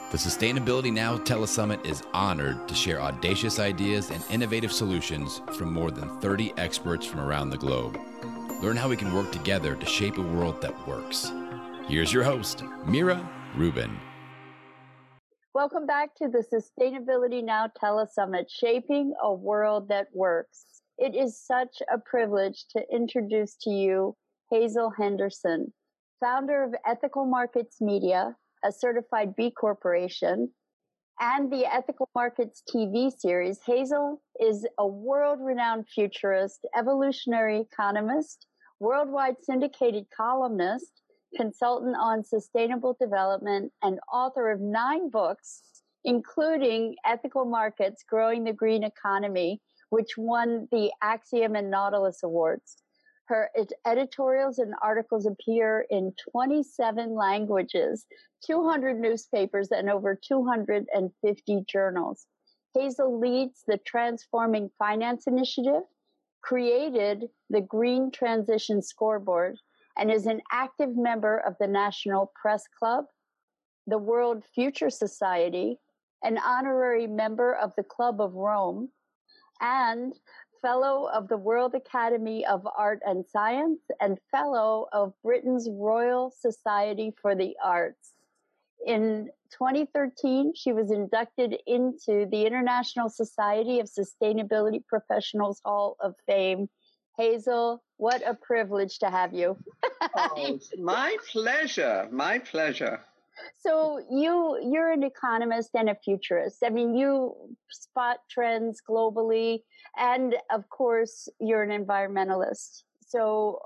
The Sustainability Now Telesummit is honored to share audacious ideas and innovative solutions from more than 30 experts from around the globe. Learn how we can work together to shape a world that works. Here's your host, Mira Rubin. Welcome back to the Sustainability Now Telesummit, Shaping a World That Works. It is such a privilege to introduce to you Hazel Henderson, founder of Ethical Markets Media, a certified B Corporation, and the Ethical Markets TV series. Hazel is a world-renowned futurist, evolutionary economist, worldwide syndicated columnist, consultant on sustainable development, and author of 9 books, including Ethical Markets, Growing the Green Economy, which won the Axiom and Nautilus Awards. Her editorials and articles appear in 27 languages, 200 newspapers, and over 250 journals. Hazel leads the Transforming Finance Initiative, created the Green Transition Scoreboard, and is an active member of the National Press Club, the World Future Society, an honorary member of the Club of Rome, and Fellow of the World Academy of Art and Science, and Fellow of Britain's Royal Society for the Arts. In 2013, she was inducted into the International Society of Sustainability Professionals Hall of Fame. Hazel, what a privilege to have you. Oh, my pleasure. My pleasure. So you're an economist and a futurist. I mean, you spot trends globally, and of course, you're an environmentalist. So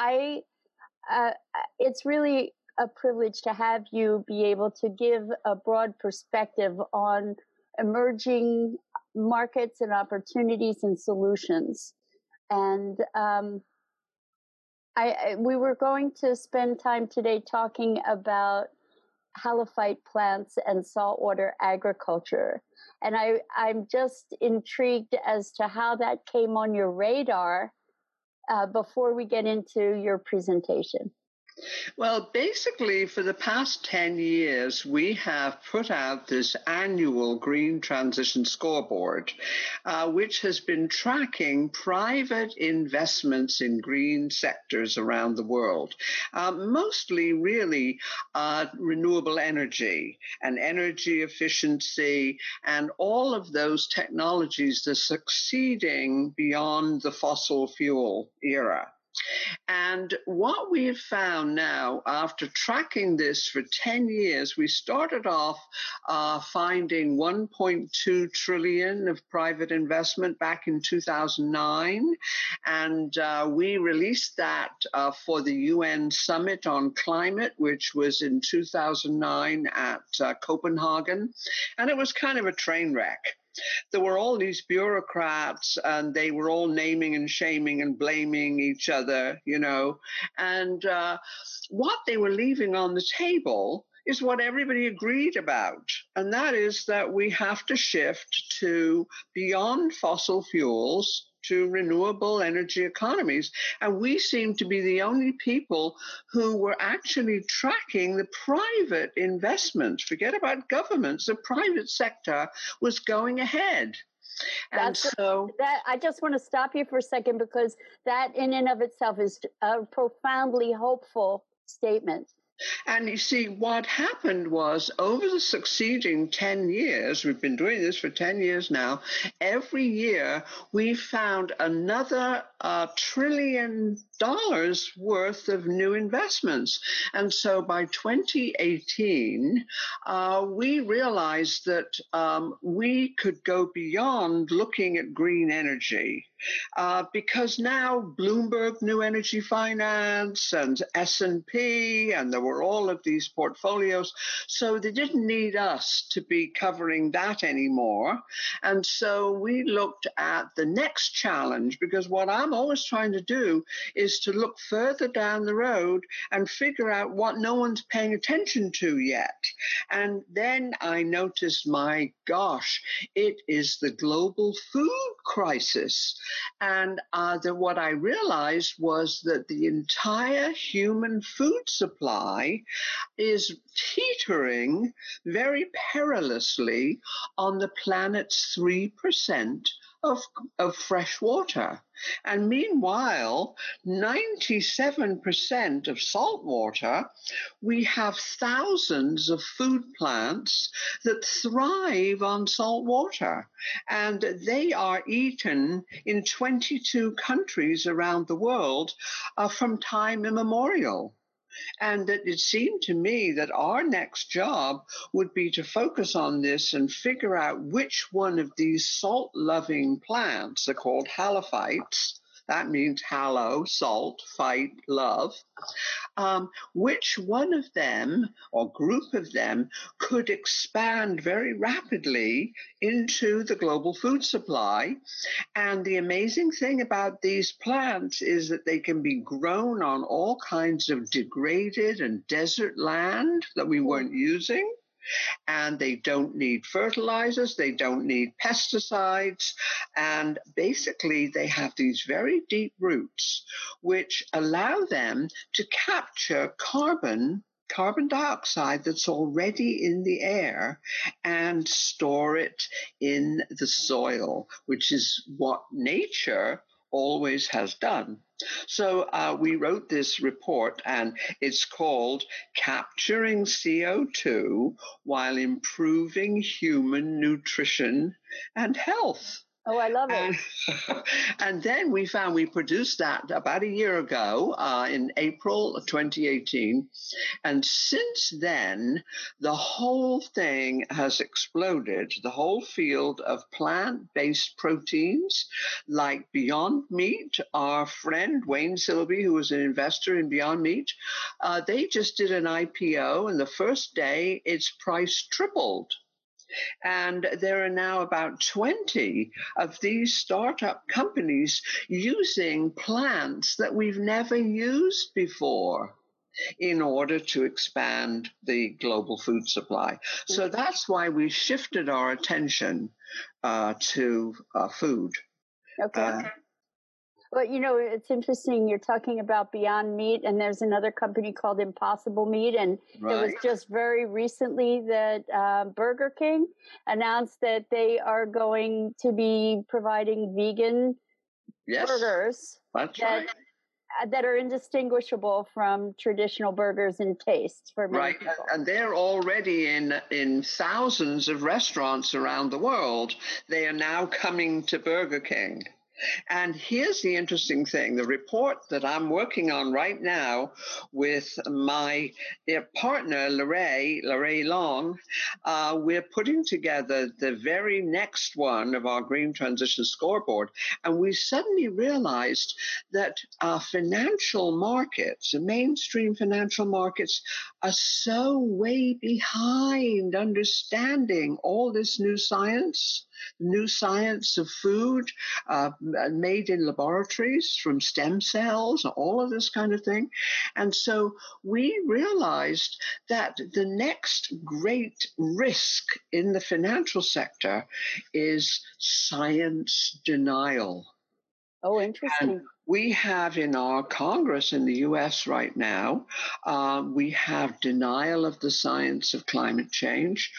it's really a privilege to have you be able to give a broad perspective on emerging markets and opportunities and solutions. And we were going to spend time today talking about halophyte plants and saltwater agriculture. And I'm just intrigued as to how that came on your radar before we get into your presentation. Well, basically, for the past 10 years, we have put out this annual Green Transition Scoreboard, which has been tracking private investments in green sectors around the world, mostly really renewable energy and energy efficiency and all of those technologies that are succeeding beyond the fossil fuel era. And what we've found now, after tracking this for 10 years, we started off finding 1.2 trillion of private investment back in 2009. And we released that for the UN Summit on Climate, which was in 2009 at Copenhagen. And it was kind of a train wreck. There were all these bureaucrats, and they were all naming and shaming and blaming each other, you know. And what they were leaving on the table is what everybody agreed about, and that is that we have to shift to beyond fossil fuels to renewable energy economies. And we seem to be the only people who were actually tracking the private investment. Forget about governments, the private sector was going ahead. And I just want to stop you for a second, because that in and of itself is a profoundly hopeful statement. And you see, what happened was over the succeeding 10 years, we've been doing this for 10 years now, every year we found another $1 trillion worth of new investments. And so by 2018, we realized that we could go beyond looking at green energy. Because now Bloomberg New Energy Finance and S&P, and there were all of these portfolios, so they didn't need us to be covering that anymore. And so we looked at the next challenge, because what I'm always trying to do is to look further down the road and figure out what no one's paying attention to yet. And then I noticed, my gosh, it is the global food crisis. And what I realized was that the entire human food supply is teetering very perilously on the planet's 3% of fresh water. And meanwhile, 97% of salt water, we have thousands of food plants that thrive on salt water. And they are eaten in 22 countries around the world from time immemorial. And that it seemed to me that our next job would be to focus on this and figure out which one of these salt loving plants are called halophytes. That means hallow, salt, fight, love. Which one of them or group of them could expand very rapidly into the global food supply. And the amazing thing about these plants is that they can be grown on all kinds of degraded and desert land that we weren't using. And they don't need fertilizers, they don't need pesticides, and basically they have these very deep roots which allow them to capture carbon dioxide that's already in the air and store it in the soil, which is what nature always has done. So we wrote this report, and it's called Capturing CO2 While Improving Human Nutrition and Health. Oh, I love it. And then we produced that about a year ago in April of 2018. And since then, the whole thing has exploded. The whole field of plant-based proteins, like Beyond Meat, our friend Wayne Silby, who was an investor in Beyond Meat, they just did an IPO, and the first day its price tripled. And there are now about 20 of these startup companies using plants that we've never used before in order to expand the global food supply. So that's why we shifted our attention to food. Okay. Well, it's interesting. You're talking about Beyond Meat, and there's another company called Impossible Meat. And Right. It was just very recently that Burger King announced that they are going to be providing vegan burgers that are indistinguishable from traditional burgers in taste for many people. And they're already in thousands of restaurants around the world. They are now coming to Burger King. And here's the interesting thing. The report that I'm working on right now with my partner, Lorraine Long, we're putting together the very next one of our Green Transition Scoreboard. And we suddenly realized that financial markets, the mainstream financial markets, are so way behind understanding all this new science of food made in laboratories from stem cells, all of this kind of thing. And so we realized that the next great risk in the financial sector is science denial. Oh, interesting. And we have in our Congress in the U.S. right now, we have denial of the science of climate change.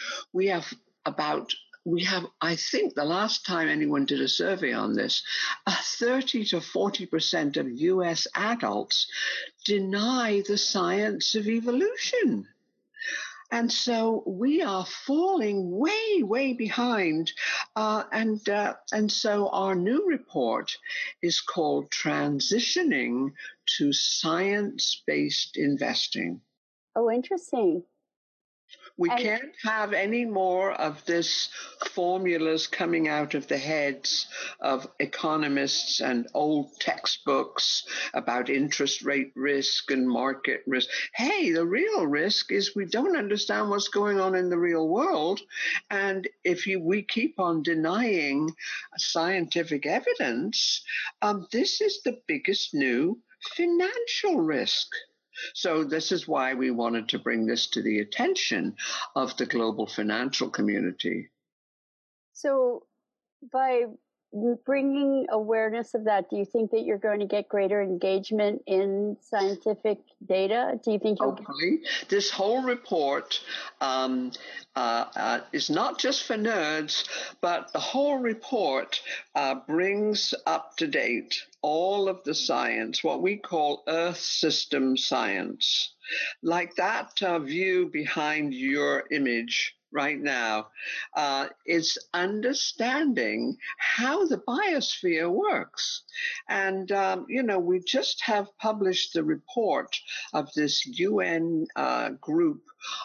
I think the last time anyone did a survey on this, 30 to 40% of U.S. adults deny the science of evolution. And so we are falling way, way behind. And so our new report is called Transitioning to Science-Based Investing. Oh, interesting. We can't have any more of this formulas coming out of the heads of economists and old textbooks about interest rate risk and market risk. Hey, the real risk is we don't understand what's going on in the real world. And if we keep on denying scientific evidence, this is the biggest new financial risk. So this is why we wanted to bring this to the attention of the global financial community. So by bringing awareness of that, do you think that you're going to get greater engagement in scientific data? Do you think hopefully this whole report is not just for nerds, but the whole report brings up to date all of the science, what we call Earth system science, like that view behind your image right now, is understanding how the biosphere works. And, we just have published the report of this UN group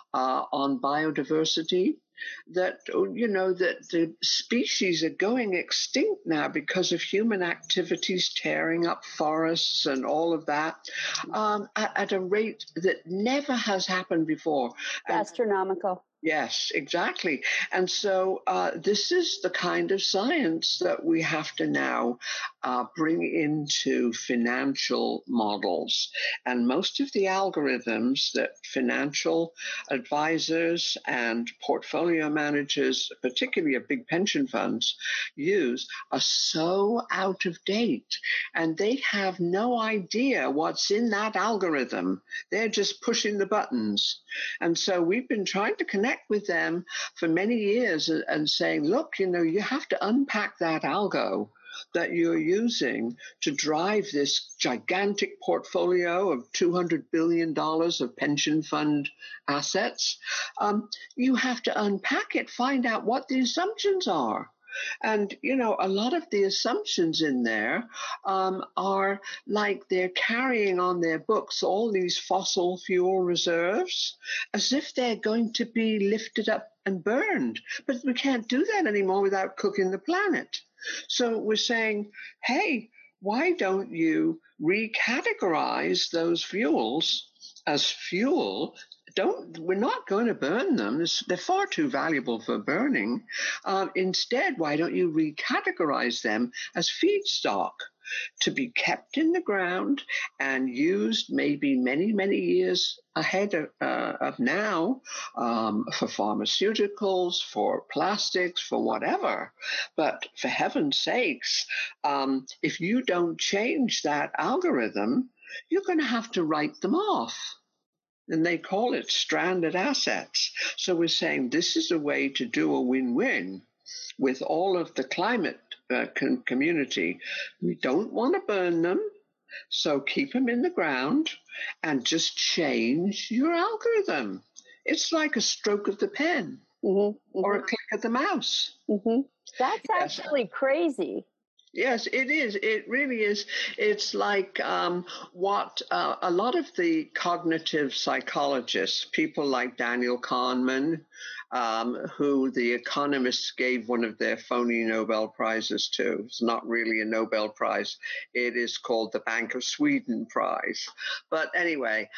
on biodiversity, that that the species are going extinct now because of human activities tearing up forests and all of that, at a rate that never has happened before. Astronomical. Yes, exactly. And so this is the kind of science that we have to now bring into financial models. And most of the algorithms that financial advisors and portfolio managers, particularly of big pension funds, use are so out of date. And they have no idea what's in that algorithm. They're just pushing the buttons. And so we've been trying to connect with them for many years and saying, look, you have to unpack that algo that you're using to drive this gigantic portfolio of $200 billion of pension fund assets. You have to unpack it, find out what the assumptions are. And, a lot of the assumptions in there are like they're carrying on their books all these fossil fuel reserves as if they're going to be lifted up and burned. But we can't do that anymore without cooking the planet. So we're saying, hey, why don't you recategorize those fuels as fuel? We're not going to burn them. They're far too valuable for burning. Instead, why don't you recategorize them as feedstock to be kept in the ground and used maybe many, many years ahead of now, for pharmaceuticals, for plastics, for whatever. But for heaven's sakes, if you don't change that algorithm, you're going to have to write them off. And they call it stranded assets. So we're saying this is a way to do a win-win with all of the climate community. We don't want to burn them, so keep them in the ground and just change your algorithm. It's like a stroke of the pen or a click of the mouse. That's actually crazy. Yes, it is. It really is. It's like what a lot of the cognitive psychologists, people like Daniel Kahneman, who the economists gave one of their phony Nobel Prizes to. It's not really a Nobel Prize. It is called the Bank of Sweden Prize. But anyway,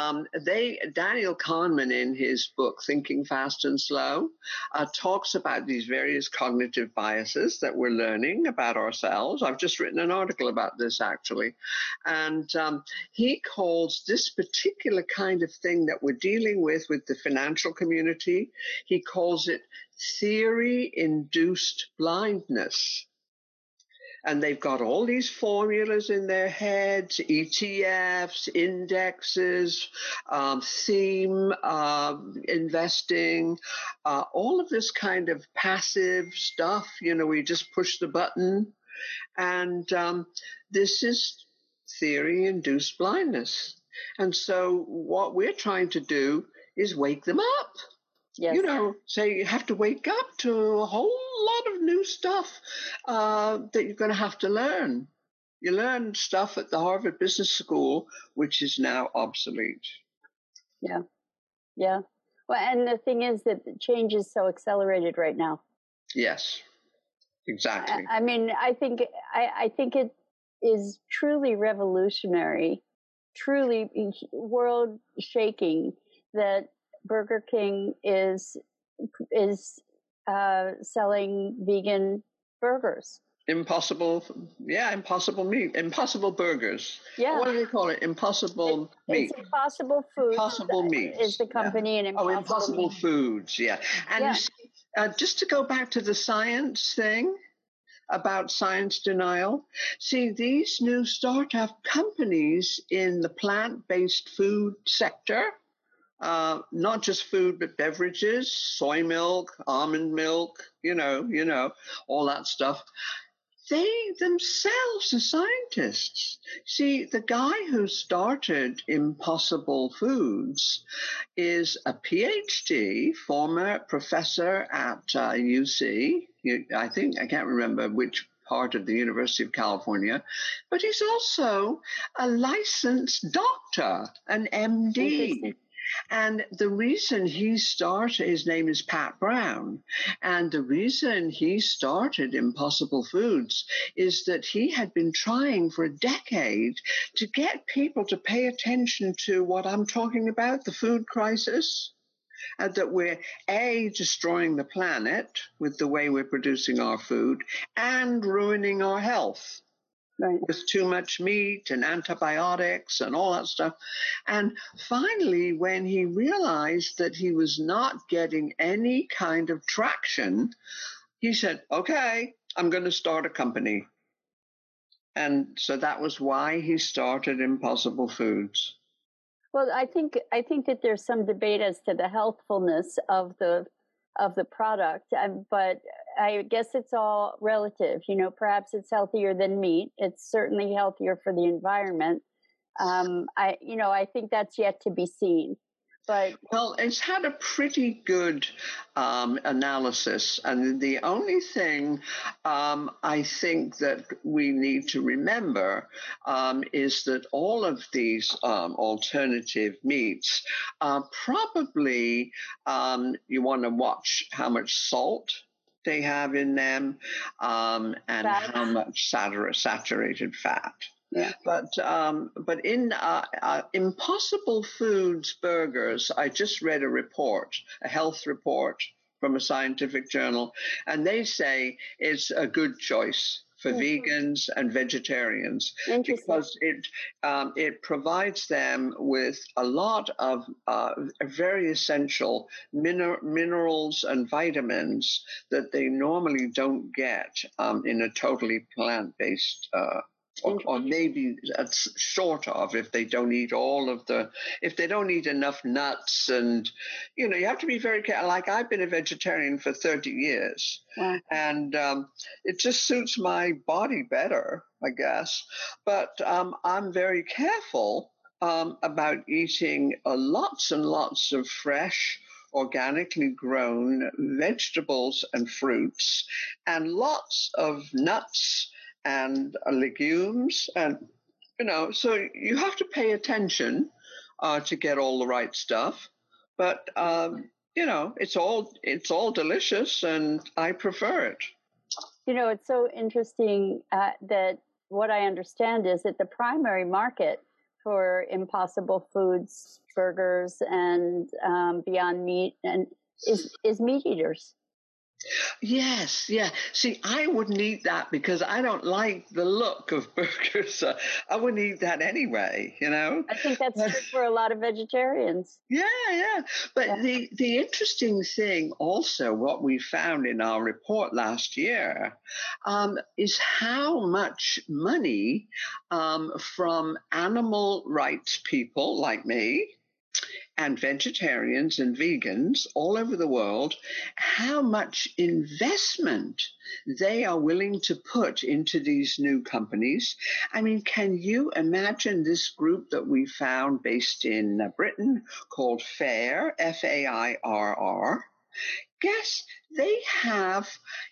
Daniel Kahneman, in his book, Thinking Fast and Slow, talks about these various cognitive biases that we're learning about ourselves. I've just written an article about this, actually. And he calls this particular kind of thing that we're dealing with the financial community, he calls it theory-induced blindness. And they've got all these formulas in their heads, ETFs, indexes, theme investing, all of this kind of passive stuff. We just push the button. And this is theory-induced blindness. And so what we're trying to do is wake them up. Yes. Say you have to wake up to a whole lot of new stuff that you're going to have to learn. You learn stuff at the Harvard Business School, which is now obsolete. Yeah. Well, and the thing is that the change is so accelerated right now. Yes, exactly. I mean, I think it is truly revolutionary, truly world shaking that Burger King is selling vegan burgers. Impossible, yeah, impossible meat, impossible burgers. Yeah. What do they call it? Impossible meat. It's Impossible Foods Impossible is meats. the Yeah. company, and Oh, Impossible impossible Meat. foods. Yeah. And you Yeah. see, just to go back to the science thing about science denial, see, these new startup companies in the plant-based food sector, not just food, but beverages, soy milk, almond milk, all that stuff. They themselves are scientists. See, the guy who started Impossible Foods is a PhD, former professor at UC. I think, I can't remember which part of the University of California, but he's also a licensed doctor, an MD. And the reason he started, his name is Pat Brown, and the reason he started Impossible Foods is that he had been trying for a decade to get people to pay attention to what I'm talking about, the food crisis, and that we're destroying the planet with the way we're producing our food and ruining our health. Right. With too much meat and antibiotics and all that stuff. And finally, when he realized that he was not getting any kind of traction, he said, okay, I'm going to start a company. And so that was why he started Impossible Foods. Well, I think that there's some debate as to the healthfulness of the product, but I guess it's all relative. Perhaps it's healthier than meat. It's certainly healthier for the environment. I think that's yet to be seen. But well, it's had a pretty good analysis, and the only thing I think that we need to remember is that all of these alternative meats are probably you want to watch how much salt they have in them and how much saturated fat. Yeah. But in Impossible Foods burgers, I just read a health report from a scientific journal, and they say it's a good choice for vegans and vegetarians because it provides them with a lot of very essential minerals and vitamins that they normally don't get in a totally plant-based or maybe short of if they don't eat if they don't eat enough nuts. And, you have to be very careful. Like, I've been a vegetarian for 30 years. Wow. And it just suits my body better, I guess. But I'm very careful about eating lots and lots of fresh, organically grown vegetables and fruits, and lots of nuts and legumes, and so you have to pay attention to get all the right stuff. But it's all delicious, and I prefer it. It's so interesting that what I understand is that the primary market for Impossible Foods burgers and Beyond Meat is meat eaters. Yes, yeah. See, I wouldn't eat that because I don't like the look of burgers. I wouldn't eat that anyway, I think that's true for a lot of vegetarians. Yeah. But the interesting thing also, what we found in our report last year, is how much money from animal rights people like me, and vegetarians and vegans all over the world, how much investment they are willing to put into these new companies. I mean, can you imagine this group that we found based in Britain called FAIRR, FAIRR? Guess they have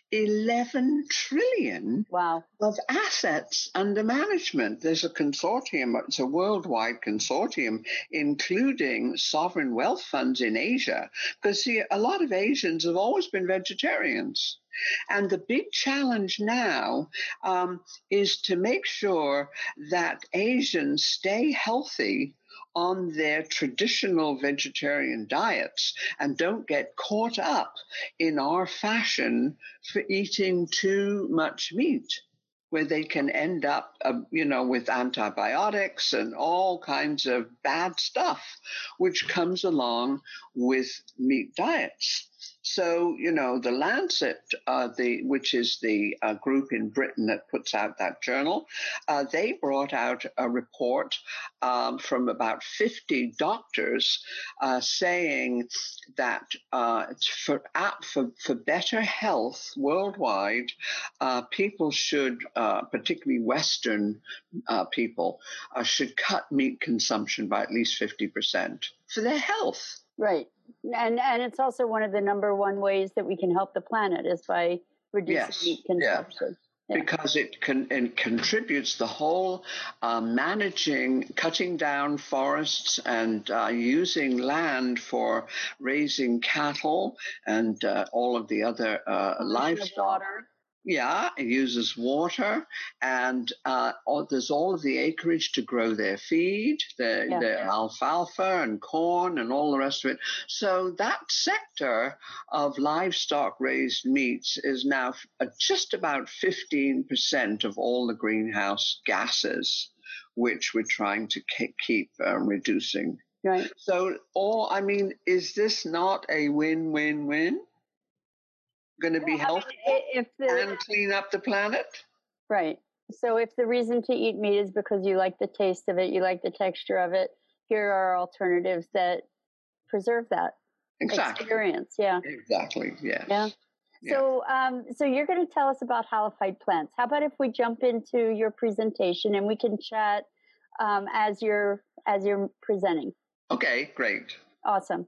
11 trillion of assets under management. There's a consortium, it's a worldwide consortium, including sovereign wealth funds in Asia, because see, a lot of Asians have always been vegetarians. And the big challenge now is to make sure that Asians stay healthy on their traditional vegetarian diets and don't get caught up in our fashion for eating too much meat, where they can end up, with antibiotics and all kinds of bad stuff, which comes along with meat diets. So, the Lancet, which is the group in Britain that puts out that journal, they brought out a report from about 50 doctors saying that for better health worldwide, people should, particularly Western people, should cut meat consumption by at least 50% for their health. Right. And it's also one of the number one ways that we can help the planet is by reducing meat consumption. Yeah. Because it contributes the whole cutting down forests and using land for raising cattle and all of the other livestock. Water. Yeah, it uses water, and there's all of the acreage to grow their feed, their alfalfa and corn and all the rest of it. So that sector of livestock-raised meats is now just about 15% of all the greenhouse gases, which we're trying to keep reducing. Right. So, is this not a win-win-win? Going to be helpful and clean up the planet? Right. So if the reason to eat meat is because you like the taste of it, you like the texture of it, here are alternatives that preserve that experience. Yeah. Exactly. Yes. Yeah. So, so you're going to tell us about halophyte plants. How about if we jump into your presentation and we can chat as you're presenting? Okay. Great. Awesome.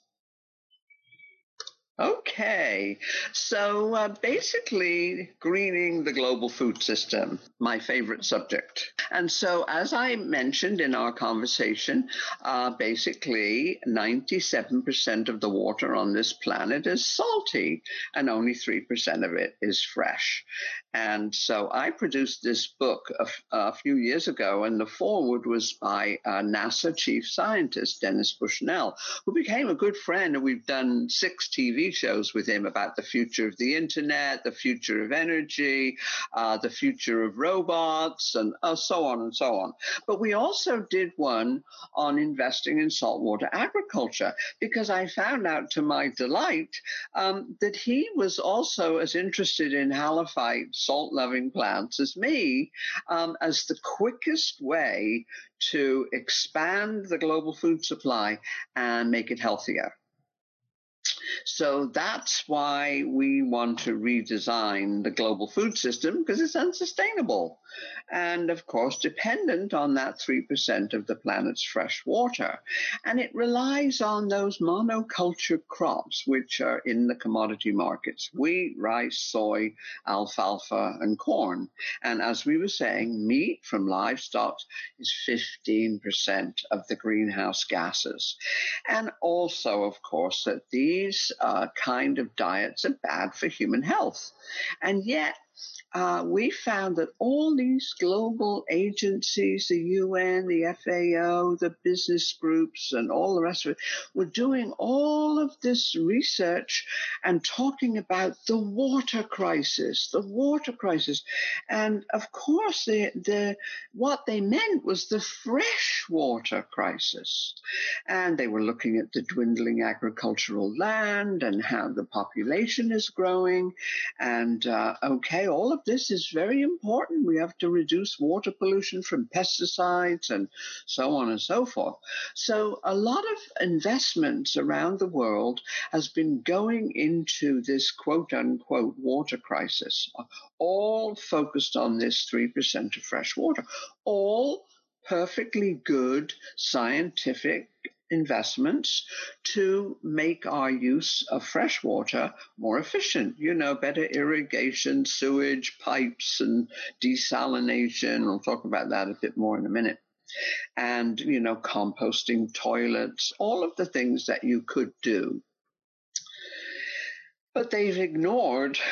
Okay, so basically greening the global food system, my favorite subject. And so as I mentioned in our conversation, basically 97% of the water on this planet is salty and only 3% of it is fresh. And so I produced this book a few years ago, and the foreword was by NASA chief scientist Dennis Bushnell, who became a good friend, and we've done 6 TV shows with him about the future of the internet, the future of energy, the future of robots, and so on and so on. But we also did one on investing in saltwater agriculture, because I found out to my delight that he was also as interested in halophyte salt-loving plants as me, as the quickest way to expand the global food supply and make it healthier. So that's why we want to redesign the global food system, because it's unsustainable and, of course, dependent on that 3% of the planet's fresh water. And it relies on those monoculture crops, which are in the commodity markets: wheat, rice, soy, alfalfa, and corn. And as we were saying, meat from livestock is 15% of the greenhouse gases. And also, of course, that these kind of diets are bad for human health. And yet, we found that all these global agencies, the UN, the FAO, the business groups, and all the rest of it, were doing all of this research and talking about the water crisis. And of course, what they meant was the fresh water crisis. And they were looking at the dwindling agricultural land and how the population is growing. And all of this is very important. We have to reduce water pollution from pesticides and so on and so forth. So a lot of investments around the world has been going into this quote unquote water crisis, all focused on this 3% of fresh water, all perfectly good scientific investments to make our use of fresh water more efficient. Better irrigation, sewage, pipes, and desalination. We'll talk about that a bit more in a minute. And, composting toilets, all of the things that you could do. But they've ignored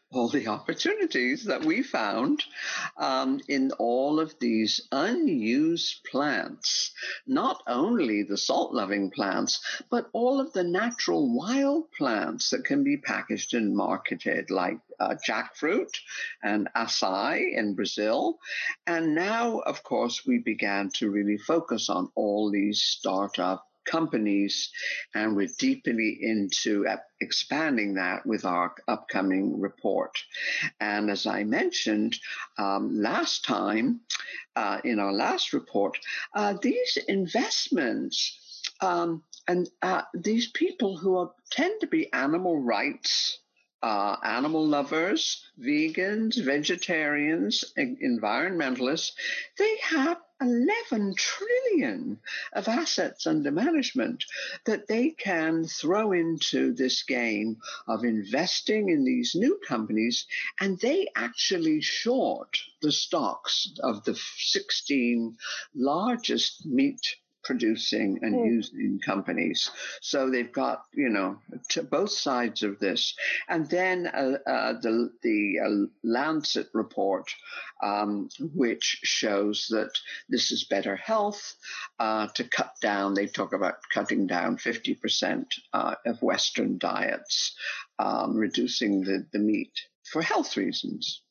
all the opportunities that we found in all of these unused plants, not only the salt-loving plants, but all of the natural wild plants that can be packaged and marketed, like jackfruit and acai in Brazil. And now, of course, we began to really focus on all these startup companies, and we're deeply into expanding that with our upcoming report. And as I mentioned last time, in our last report, these investments and these people who tend to be animal rights, animal lovers, vegans, vegetarians, environmentalists, they have 11 trillion of assets under management that they can throw into this game of investing in these new companies, and they actually short the stocks of the 16 largest meat producing and using companies. So they've got, to both sides of this. And then the Lancet report, which shows that this is better health, to cut down, they talk about cutting down 50% of Western diets, reducing the meat for health reasons.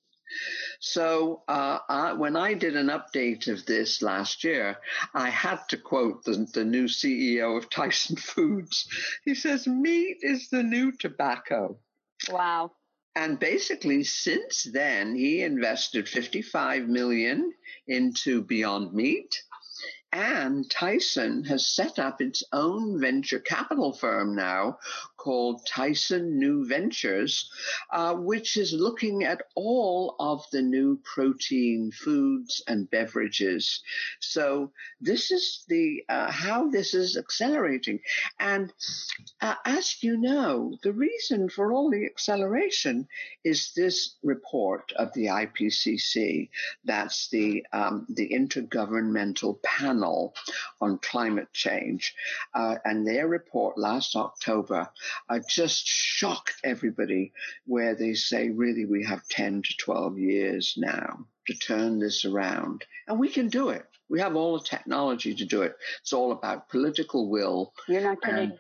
So when I did an update of this last year, I had to quote the new CEO of Tyson Foods. He says, meat is the new tobacco. Wow. And basically, since then, he invested $55 million into Beyond Meat. And Tyson has set up its own venture capital firm now called Tyson New Ventures, which is looking at all of the new protein foods and beverages. So this is the how this is accelerating. And as you know, the reason for all the acceleration is this report of the IPCC. That's the Intergovernmental Panel on Climate Change. And their report last October just shocked everybody, where they say, really, we have 10 to 12 years now to turn this around. And we can do it. We have all the technology to do it. It's all about political will. You're not kidding.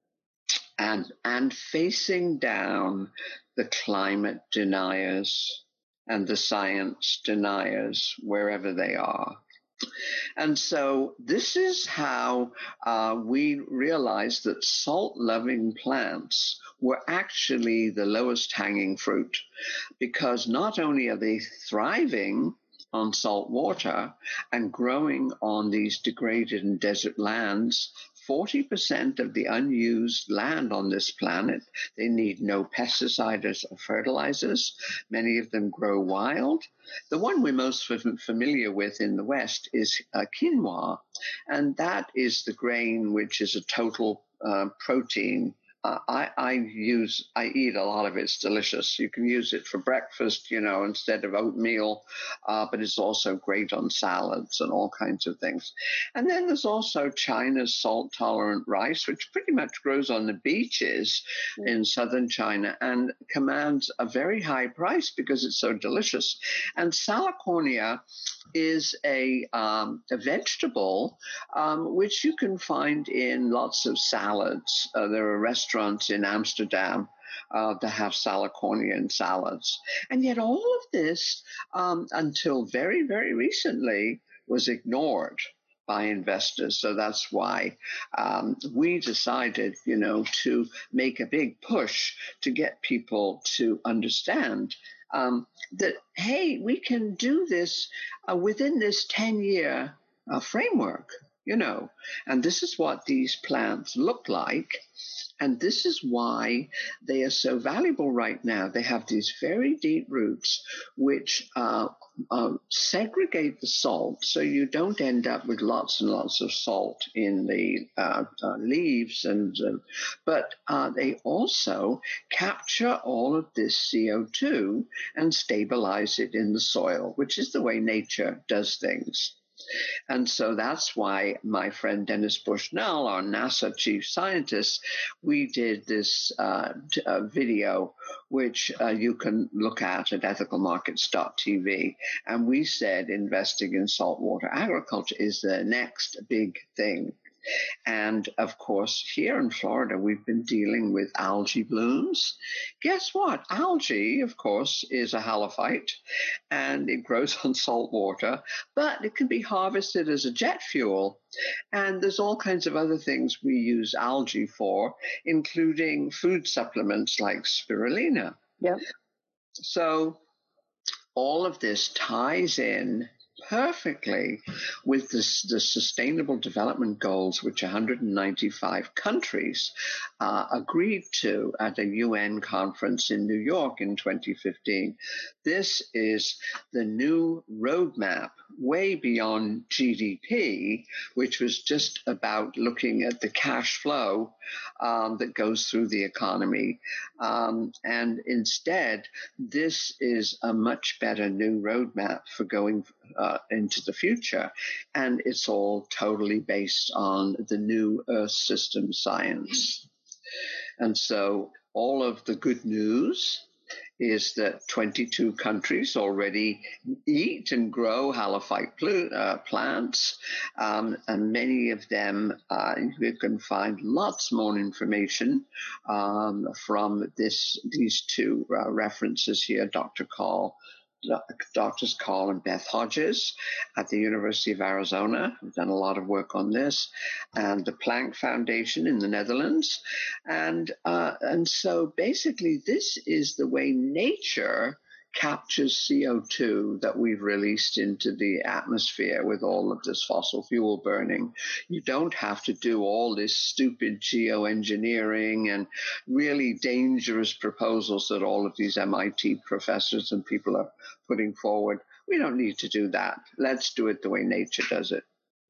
And facing down the climate deniers and the science deniers wherever they are. And so this is how we realized that salt-loving plants were actually the lowest hanging fruit, because not only are they thriving on salt water and growing on these degraded and desert lands, 40% of the unused land on this planet, they need no pesticides or fertilizers. Many of them grow wild. The one we're most familiar with in the West is quinoa, and that is the grain which is a total protein. I eat a lot of it. It's delicious. You can use it for breakfast, instead of oatmeal, but it's also great on salads and all kinds of things. And then there's also China's salt-tolerant rice, which pretty much grows on the beaches in southern China and commands a very high price because it's so delicious. And Salicornia is a vegetable which you can find in lots of salads. There are restaurants in Amsterdam that have Salicornia in salads. And yet all of this, until very, very recently, was ignored by investors. So that's why we decided, to make a big push to get people to understand that, hey, we can do this within this 10-year framework, and this is what these plants look like. And this is why they are so valuable right now. They have these very deep roots which segregate the salt, so you don't end up with lots and lots of salt in the leaves, but they also capture all of this CO2 and stabilize it in the soil, which is the way nature does things. And so that's why my friend Dennis Bushnell, our NASA chief scientist, we did this video, which you can look at ethicalmarkets.tv. And we said investing in saltwater agriculture is the next big thing. And of course, here in Florida, we've been dealing with algae blooms. Guess what? Algae, of course, is a halophyte and it grows on salt water, but it can be harvested as a jet fuel. And there's all kinds of other things we use algae for, including food supplements like spirulina. Yep. So all of this ties in perfectly with the Sustainable Development Goals, which 195 countries agreed to at a UN conference in New York in 2015. This is the new roadmap way beyond GDP, which was just about looking at the cash flow that goes through the economy. And instead, this is a much better new roadmap for going into the future. And it's all totally based on the new Earth system science. And so all of the good news is that 22 countries already eat and grow halophyte plants, and many of them, you can find lots more information from these two references here, Doctors Carl and Beth Hodges at the University of Arizona have done a lot of work on this, and the Planck Foundation in the Netherlands. And so basically this is the way nature captures CO2 that we've released into the atmosphere with all of this fossil fuel burning. You don't have to do all this stupid geoengineering and really dangerous proposals that all of these MIT professors and people are putting forward. We don't need to do that. Let's do it the way nature does it.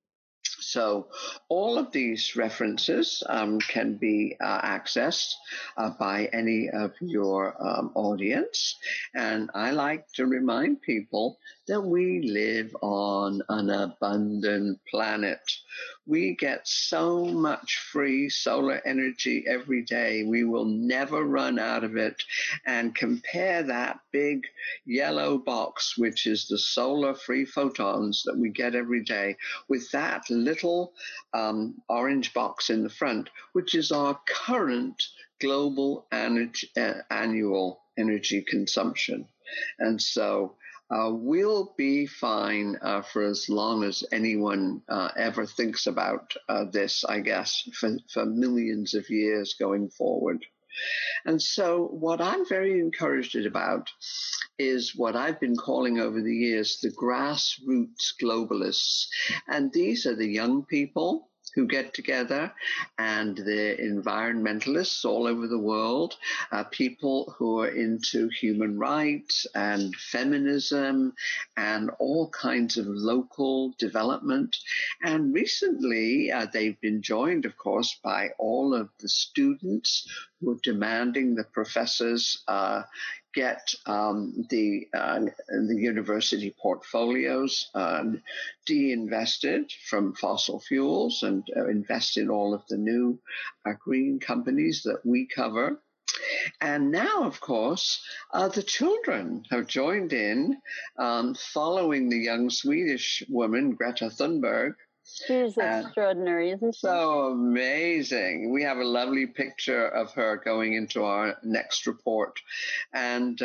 So all of these references can be accessed by any of your audience. And I like to remind people that we live on an abundant planet. We get so much free solar energy every day. We will never run out of it. And compare that big yellow box, which is the solar free photons that we get every day, with that little orange box in the front, which is our current global annual energy consumption. And so we'll be fine for as long as anyone ever thinks about this, I guess, for millions of years going forward. And so what I'm very encouraged about is what I've been calling over the years the grassroots globalists. And these are the young people who get together, and the environmentalists all over the world, people who are into human rights and feminism and all kinds of local development. And recently, they've been joined, of course, by all of the students who are demanding the professors get the university portfolios de-invested from fossil fuels and invest in all of the new green companies that we cover. And now, of course, the children have joined in, following the young Swedish woman, Greta Thunberg. She's extraordinary, isn't she? So amazing. We have a lovely picture of her going into our next report. And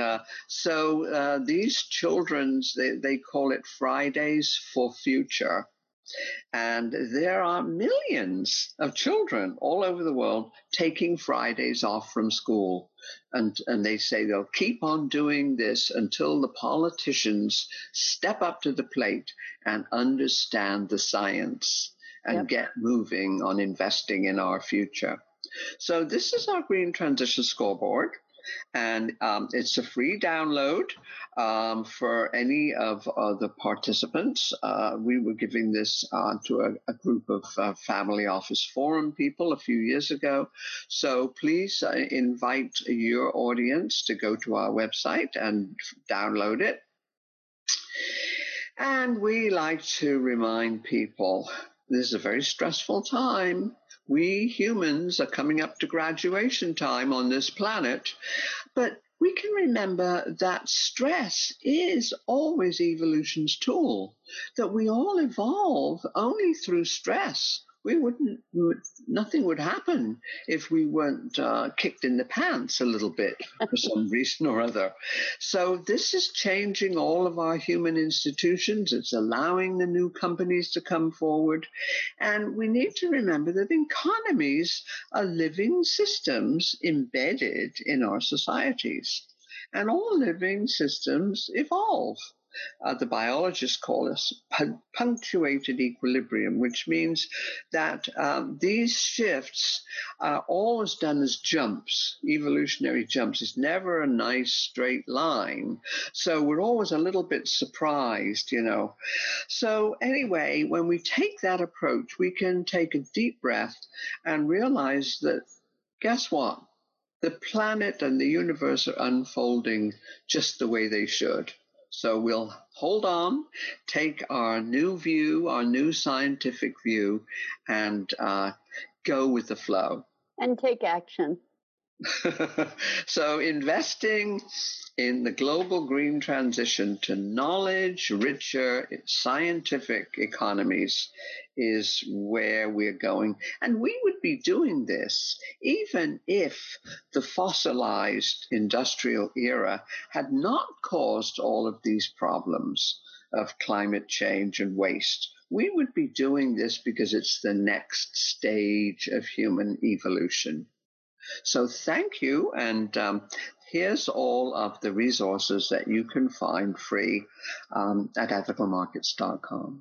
so these children, they call it Fridays for Future. And there are millions of children all over the world taking Fridays off from school. And they say they'll keep on doing this until the politicians step up to the plate and understand the science and get moving on investing in our future. So this is our Green Transition Scoreboard. And it's a free download for any of the participants. We were giving this to a group of Family Office Forum people a few years ago. So please invite your audience to go to our website and download it. And we like to remind people this is a very stressful time. We humans are coming up to graduation time on this planet, but we can remember that stress is always evolution's tool, that we all evolve only through stress. Nothing would happen if we weren't kicked in the pants a little bit for some reason or other. So this is changing all of our human institutions. It's allowing the new companies to come forward. And we need to remember that economies are living systems embedded in our societies. And all living systems evolve. The biologists call this punctuated equilibrium, which means that these shifts are always done as jumps, evolutionary jumps. It's never a nice straight line. So we're always a little bit surprised, you know. So anyway, when we take that approach, we can take a deep breath and realize that, guess what? The planet and the universe are unfolding just the way they should. So we'll hold on, take our new view, our new scientific view, and go with the flow. And take action. So investing in the global green transition to knowledge-richer scientific economies is where we're going. And we would be doing this even if the fossilized industrial era had not caused all of these problems of climate change and waste. We would be doing this because it's the next stage of human evolution. So thank you, and here's all of the resources that you can find free at ethicalmarkets.com.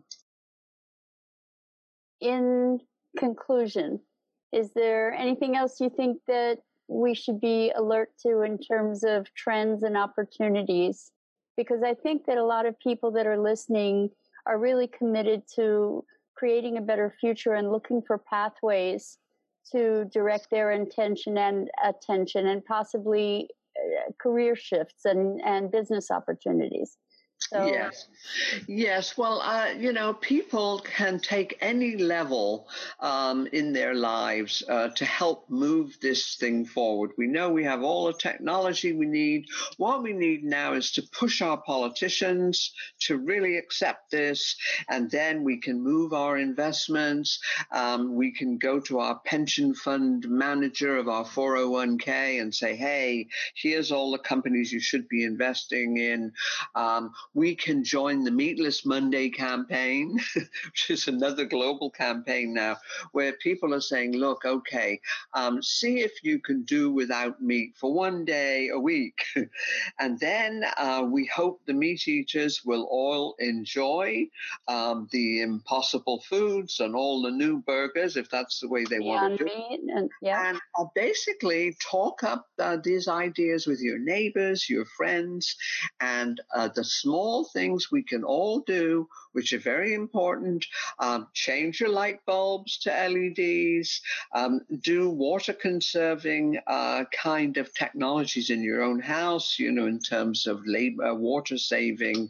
In conclusion, is there anything else you think that we should be alert to in terms of trends and opportunities? Because I think that a lot of people that are listening are really committed to creating a better future and looking for pathways to direct their intention and attention and possibly career shifts and business opportunities. So, Yes. Well, you know, people can take any level in their lives to help move this thing forward. We know we have all the technology we need. What we need now is to push our politicians to really accept this, and then we can move our investments. We can go to our pension fund manager of our 401k and say, hey, here's all the companies you should be investing in. We can join the Meatless Monday campaign, which is another global campaign now, where people are saying, look, okay, see if you can do without meat for one day a week. And then we hope the meat eaters will all enjoy the Impossible Foods and all the new burgers, if that's the way they want to do it. And basically talk up these ideas with your neighbors, your friends, and the small things we can all do, which are very important. Change your light bulbs to LEDs, do water conserving kind of technologies in your own house, you know, in terms of water saving,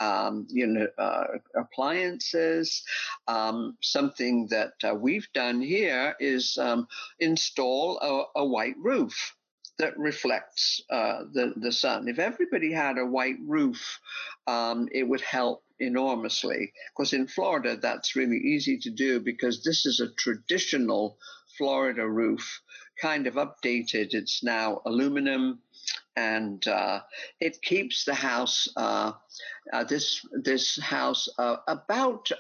appliances. Something that we've done here is install a white roof that reflects the sun. If everybody had a white roof, it would help enormously. Because in Florida, that's really easy to do because this is a traditional Florida roof, kind of updated. It's now aluminum, and it keeps the house, this house, about,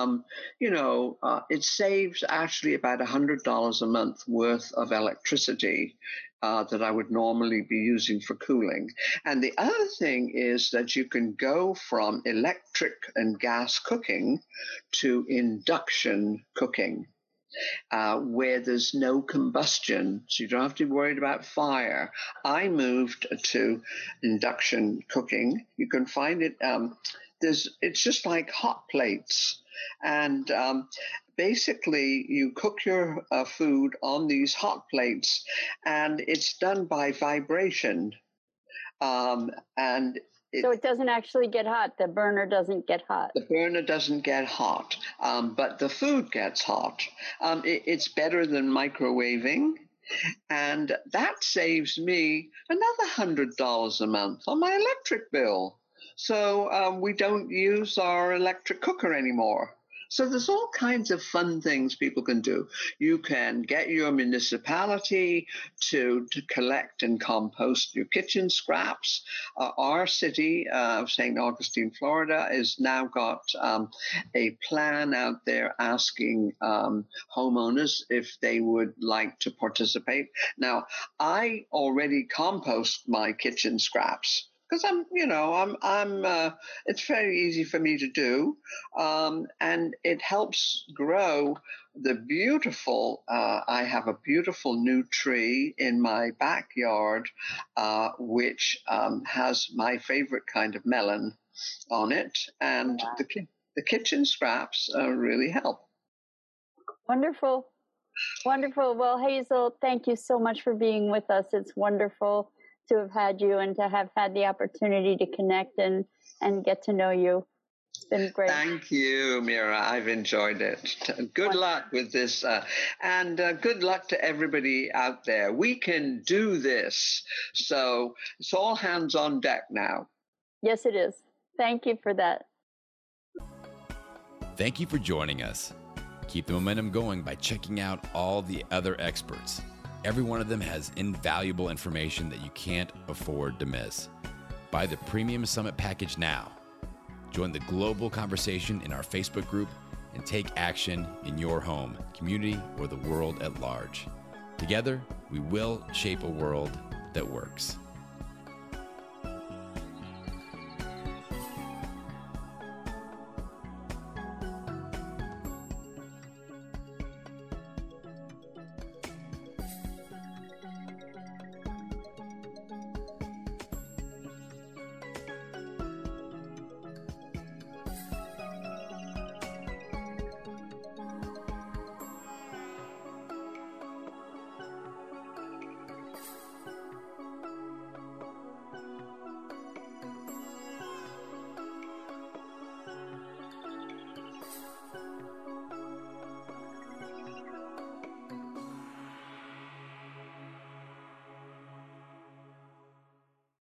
it saves actually about $100 a month worth of electricity that I would normally be using for cooling. And the other thing is that you can go from electric and gas cooking to induction cooking. Where there's no combustion, so you don't have to be worried about fire. I moved to induction cooking. You can find it, it's just like hot plates. And basically, you cook your food on these hot plates, and it's done by vibration. And so it doesn't actually get hot. The burner doesn't get hot. The burner doesn't get hot, but the food gets hot. It's better than microwaving. And that saves me another $100 a month on my electric bill. So we don't use our electric cooker anymore. So there's all kinds of fun things people can do. You can get your municipality to collect and compost your kitchen scraps. Our city of St. Augustine, Florida, has now got a plan out there asking homeowners if they would like to participate. Now, I already compost my kitchen scraps, because it's very easy for me to do, and it helps grow the beautiful. I have a beautiful new tree in my backyard, which has my favorite kind of melon on it, and the kitchen scraps really help. Wonderful, wonderful. Well, Hazel, thank you so much for being with us. It's wonderful to have had you and to have had the opportunity to connect and get to know you. It's been great. Thank you, Mira. I've enjoyed it. Good luck with this, and good luck to everybody out there. We can do this. So it's all hands on deck now. Yes, it is. Thank you for that. Thank you for joining us. Keep the momentum going by checking out all the other experts. Every one of them has invaluable information that you can't afford to miss. Buy the Premium Summit Package now. Join the global conversation in our Facebook group and take action in your home, community, or the world at large. Together, we will shape a world that works.